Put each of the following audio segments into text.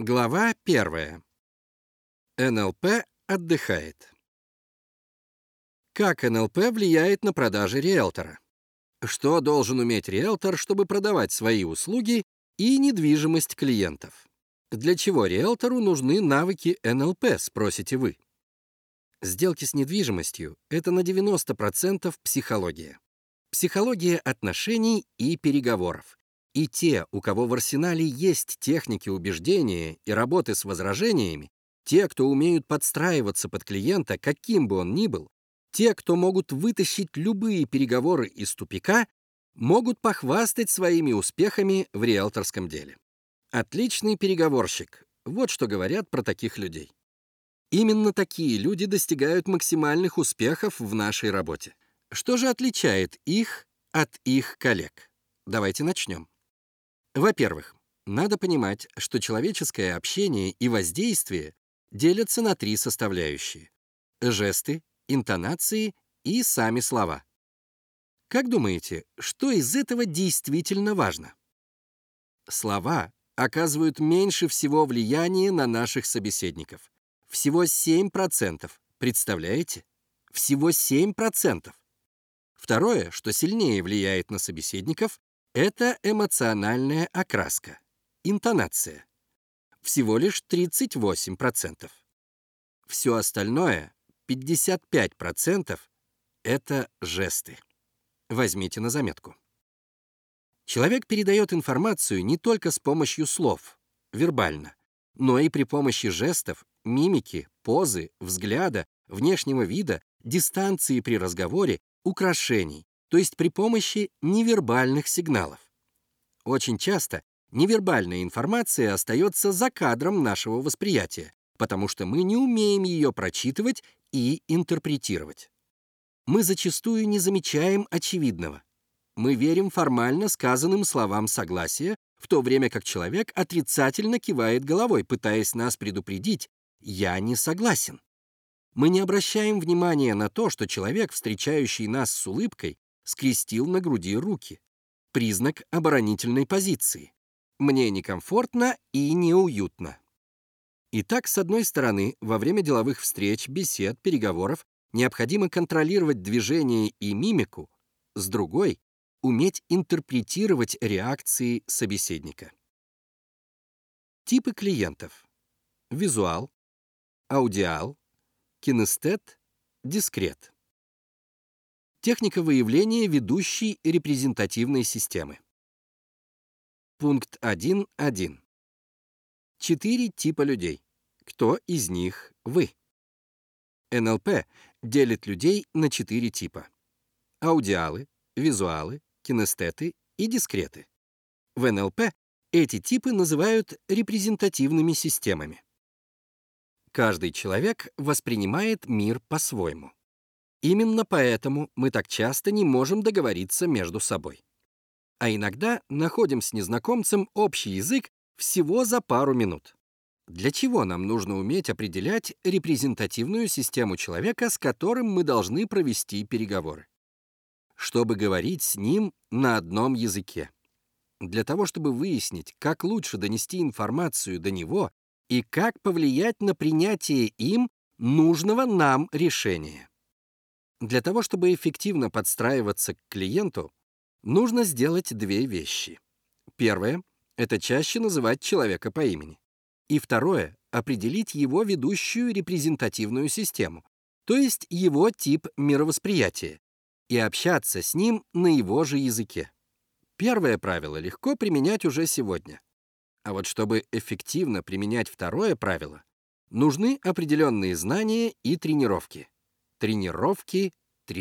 Глава 1. НЛП отдыхает. Как НЛП влияет на продажи риэлтора? Что должен уметь риэлтор, чтобы продавать свои услуги и недвижимость клиентов? Для чего риэлтору нужны навыки НЛП, спросите вы? Сделки с недвижимостью — это на 90% психология. Психология отношений и переговоров. И те, у кого в арсенале есть техники убеждения и работы с возражениями, те, кто умеют подстраиваться под клиента, каким бы он ни был, те, кто могут вытащить любые переговоры из тупика, могут похвастать своими успехами в риэлторском деле. Отличный переговорщик. Вот что говорят про таких людей. Именно такие люди достигают максимальных успехов в нашей работе. Что же отличает их от их коллег? Давайте начнем. Во-первых, надо понимать, что человеческое общение и воздействие делятся на 3 составляющие: жесты, интонации и сами слова. Как думаете, что из этого действительно важно? Слова оказывают меньше всего влияния на наших собеседников. Всего 7%. Представляете? Всего 7%. Второе, что сильнее влияет на собеседников, это эмоциональная окраска, интонация. Всего лишь 38%. Все остальное, 55%, это жесты. Возьмите на заметку. Человек передает информацию не только с помощью слов, вербально, но и при помощи жестов, мимики, позы, взгляда, внешнего вида, дистанции при разговоре, украшений, то есть при помощи невербальных сигналов. Очень часто невербальная информация остается за кадром нашего восприятия, потому что мы не умеем ее прочитывать и интерпретировать. Мы зачастую не замечаем очевидного. Мы верим формально сказанным словам согласия, в то время как человек отрицательно кивает головой, пытаясь нас предупредить: «Я не согласен». Мы не обращаем внимания на то, что человек, встречающий нас с улыбкой, скрестил на груди руки. Признак оборонительной позиции. Мне некомфортно и неуютно. Итак, с одной стороны, во время деловых встреч, бесед, переговоров необходимо контролировать движение и мимику, с другой — уметь интерпретировать реакции собеседника. Типы клиентов. Визуал, аудиал, кинестет, дискрет. Техника выявления ведущей репрезентативной системы. Пункт 1.1. 4 типа людей. Кто из них вы? НЛП делит людей на 4 типа. Аудиалы, визуалы, кинестеты и дискреты. В НЛП эти типы называют репрезентативными системами. Каждый человек воспринимает мир по-своему. Именно поэтому мы так часто не можем договориться между собой. А иногда находим с незнакомцем общий язык всего за пару минут. Для чего нам нужно уметь определять репрезентативную систему человека, с которым мы должны провести переговоры? Чтобы говорить с ним на одном языке. Для того, чтобы выяснить, как лучше донести информацию до него и как повлиять на принятие им нужного нам решения. Для того, чтобы эффективно подстраиваться к клиенту, нужно сделать 2 вещи. Первое — это чаще называть человека по имени. И второе — определить его ведущую репрезентативную систему, то есть его тип мировосприятия, и общаться с ним на его же языке. Первое правило легко применять уже сегодня. А вот чтобы эффективно применять второе правило, нужны определенные знания и тренировки. Тренировки.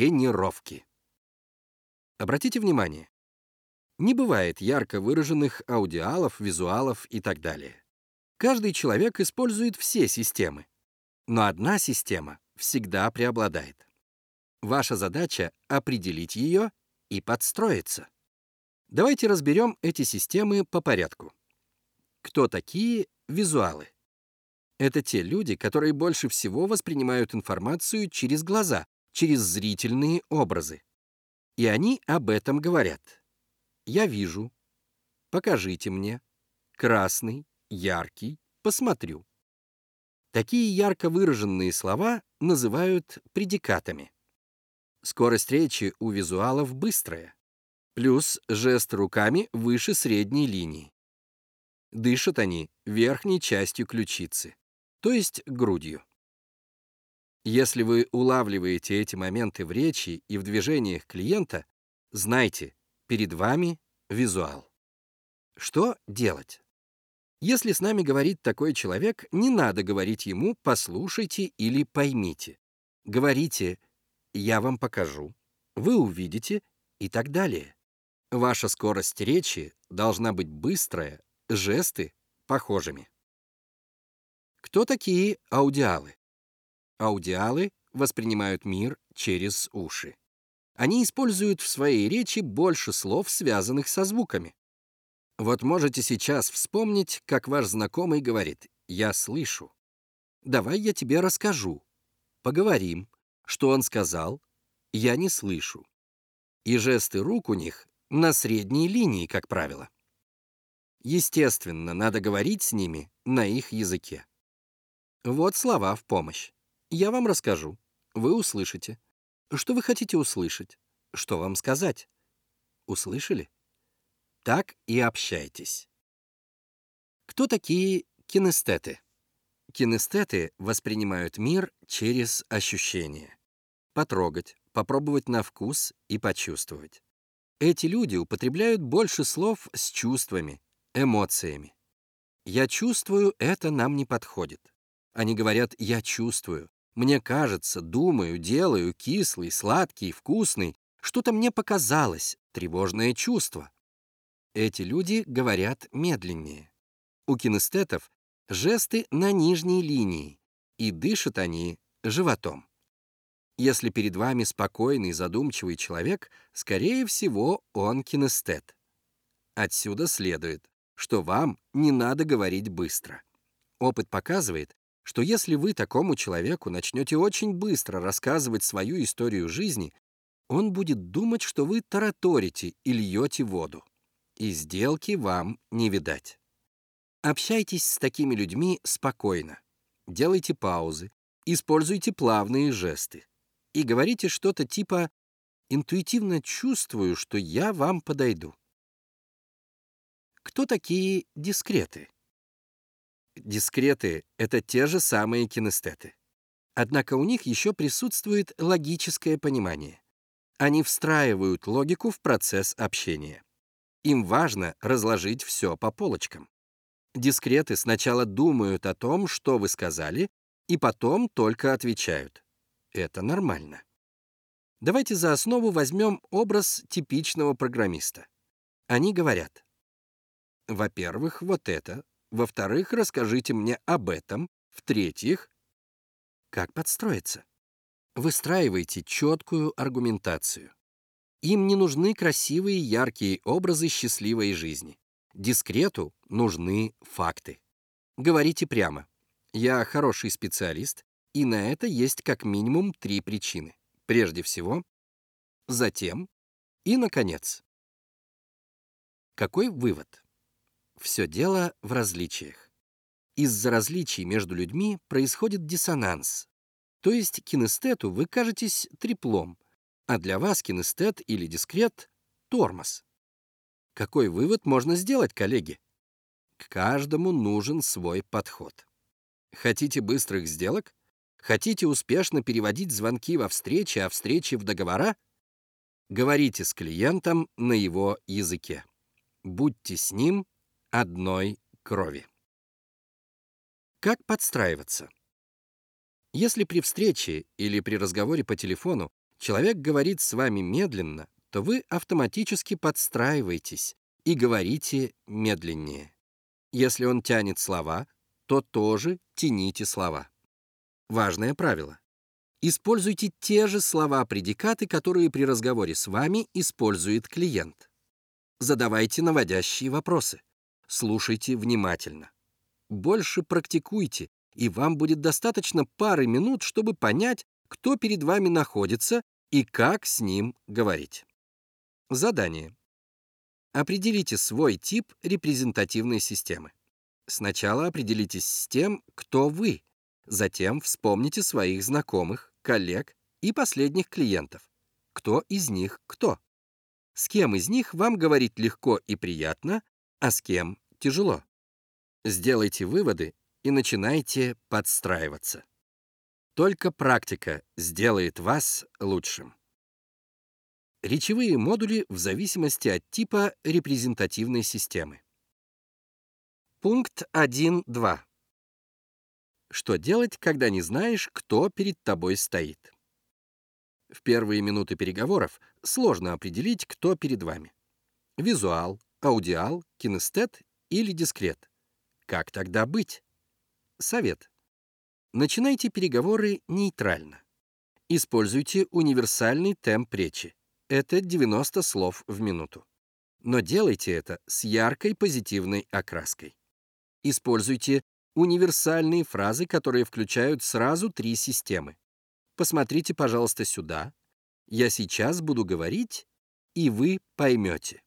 Обратите внимание, не бывает ярко выраженных аудиалов, визуалов и так далее. Каждый человек использует все системы, но одна система всегда преобладает. Ваша задача — определить ее и подстроиться. Давайте разберем эти системы по порядку. Кто такие визуалы? Это те люди, которые больше всего воспринимают информацию через глаза, через зрительные образы. И они об этом говорят. «Я вижу», «покажите мне», «красный», «яркий», посмотрю. Такие ярко выраженные слова называют предикатами. Скорость речи у визуалов быстрая, плюс жест руками выше средней линии. Дышат они верхней частью ключицы, то есть грудью. Если вы улавливаете эти моменты в речи и в движениях клиента, знайте, перед вами визуал. Что делать? Если с нами говорит такой человек, не надо говорить ему «послушайте» или «поймите». Говорите «я вам покажу», «вы увидите» и так далее. Ваша скорость речи должна быть быстрая, жесты похожими. Кто такие аудиалы? Аудиалы воспринимают мир через уши. Они используют в своей речи больше слов, связанных со звуками. Вот можете сейчас вспомнить, как ваш знакомый говорит «я слышу». «Давай я тебе расскажу». «Поговорим». Что он сказал? «Я не слышу». И жесты рук у них на средней линии, как правило. Естественно, надо говорить с ними на их языке. Вот слова в помощь. Я вам расскажу. Вы услышите. Что вы хотите услышать? Что вам сказать? Услышали? Так и общайтесь. Кто такие кинестеты? Кинестеты воспринимают мир через ощущения. Потрогать, попробовать на вкус и почувствовать. Эти люди употребляют больше слов с чувствами, эмоциями. «Я чувствую, это нам не подходит». Они говорят «я чувствую», «мне кажется», «думаю», «делаю», «кислый», «сладкий», «вкусный», «что-то мне показалось», «тревожное чувство». Эти люди говорят медленнее. У кинестетов жесты на нижней линии, и дышат они животом. Если перед вами спокойный, задумчивый человек, скорее всего, он кинестет. Отсюда следует, что вам не надо говорить быстро. Опыт показывает, что если вы такому человеку начнете очень быстро рассказывать свою историю жизни, он будет думать, что вы тараторите и льете воду. И сделки вам не видать. Общайтесь с такими людьми спокойно. Делайте паузы, используйте плавные жесты. И говорите что-то типа «интуитивно чувствую, что я вам подойду». Кто такие дискреты? Дискреты — это те же самые кинестеты. Однако у них еще присутствует логическое понимание. Они встраивают логику в процесс общения. Им важно разложить все по полочкам. Дискреты сначала думают о том, что вы сказали, и потом только отвечают. Это нормально. Давайте за основу возьмем образ типичного программиста. Они говорят: во-первых, вот это. Во-вторых, расскажите мне об этом. В-третьих, как подстроиться? Выстраивайте четкую аргументацию. Им не нужны красивые, яркие образы счастливой жизни. Дискрету нужны факты. Говорите прямо. Я хороший специалист, и на это есть как минимум 3 причины. Прежде всего, затем и, наконец. Какой вывод? Все дело в различиях. Из-за различий между людьми происходит диссонанс. То есть кинестету вы кажетесь треплом, а для вас кинестет или дискрет — тормоз. Какой вывод можно сделать, коллеги? К каждому нужен свой подход. Хотите быстрых сделок? Хотите успешно переводить звонки во встречи, а встречи в договора? Говорите с клиентом на его языке. Будьте с ним одной крови. Как подстраиваться? Если при встрече или при разговоре по телефону человек говорит с вами медленно, то вы автоматически подстраиваетесь и говорите медленнее. Если он тянет слова, то тоже тяните слова. Важное правило. Используйте те же слова-предикаты, которые при разговоре с вами использует клиент. Задавайте наводящие вопросы. Слушайте внимательно. Больше практикуйте, и вам будет достаточно пары минут, чтобы понять, кто перед вами находится и как с ним говорить. Задание. Определите свой тип репрезентативной системы. Сначала определитесь с тем, кто вы. Затем вспомните своих знакомых, коллег и последних клиентов. Кто из них кто? С кем из них вам говорить легко и приятно, а с кем тяжело? Сделайте выводы и начинайте подстраиваться. Только практика сделает вас лучшим. Речевые модули в зависимости от типа репрезентативной системы. Пункт 1.2. Что делать, когда не знаешь, кто перед тобой стоит? В первые минуты переговоров сложно определить, кто перед вами. Визуал, аудиал, кинестет или дискрет. Как тогда быть? Совет. Начинайте переговоры нейтрально. Используйте универсальный темп речи. Это 90 слов в минуту. Но делайте это с яркой позитивной окраской. Используйте универсальные фразы, которые включают сразу 3 системы. Посмотрите, пожалуйста, сюда. Я сейчас буду говорить, и вы поймете.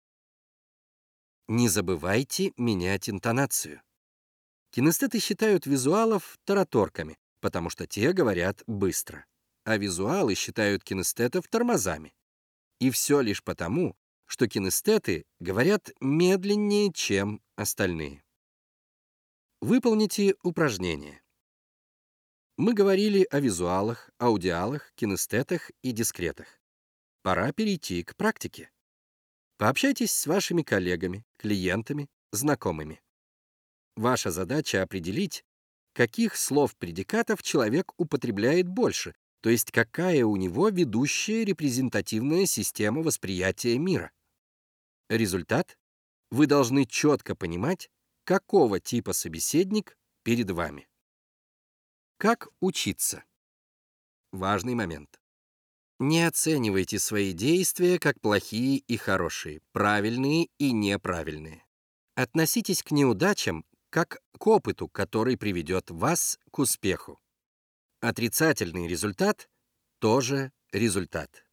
Не забывайте менять интонацию. Кинестеты считают визуалов тараторками, потому что те говорят быстро, а визуалы считают кинестетов тормозами. И все лишь потому, что кинестеты говорят медленнее, чем остальные. Выполните упражнение. Мы говорили о визуалах, аудиалах, кинестетах и дискретах. Пора перейти к практике. Пообщайтесь с вашими коллегами, клиентами, знакомыми. Ваша задача определить, каких слов-предикатов человек употребляет больше, то есть какая у него ведущая репрезентативная система восприятия мира. Результат: вы должны четко понимать, какого типа собеседник перед вами. Как учиться? Важный момент. Не оценивайте свои действия как плохие и хорошие, правильные и неправильные. Относитесь к неудачам как к опыту, который приведет вас к успеху. Отрицательный результат тоже результат.